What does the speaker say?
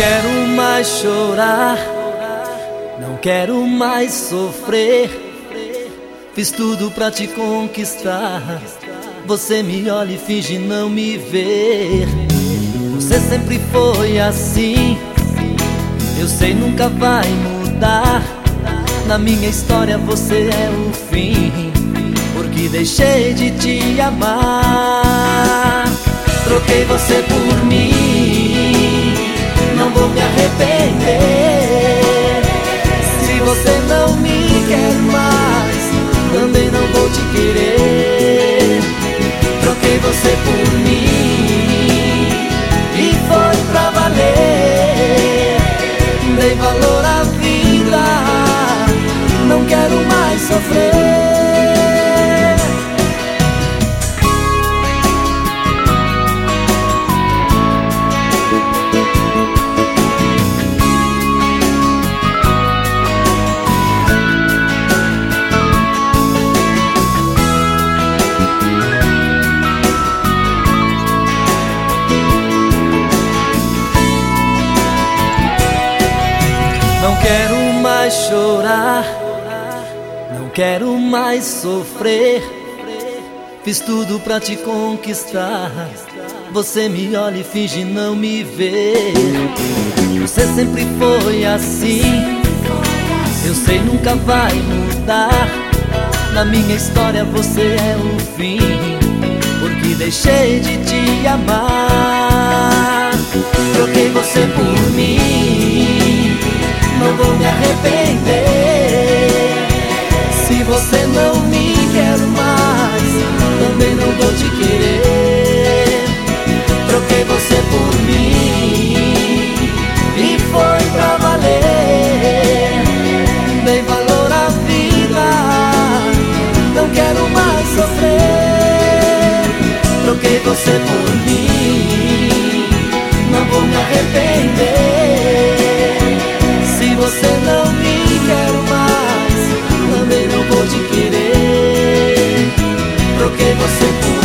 quero mais chorar, não quero mais sofrer. Fiz tudo pra te conquistar. Você me olha e finge não me ver. Você sempre foi assim, eu sei nunca vai mudar. Na minha história você é o fim, porque deixei de te amar. Troquei você por mim, não vou me arrepender. Se você não me quer mais, também não vou te querer. Troquei você por mim e foi pra valer. Dei valor à vida, não quero mais sofrer. Não quero mais chorar, não quero mais sofrer. Fiz tudo pra te conquistar. Você me olha e finge não me ver. Você sempre foi assim, eu sei nunca vai mudar. Na minha história você é o fim, porque deixei de te amar. Troquei você por mim, não vou me arrepender. Se você não me quer mais, também não vou te querer. Troquei você por mim e foi pra valer. Dei valor à vida, não quero mais sofrer. Troquei você por mim, não vou me arrepender. Se você não me quer mais, também não vou te querer. Troquei você por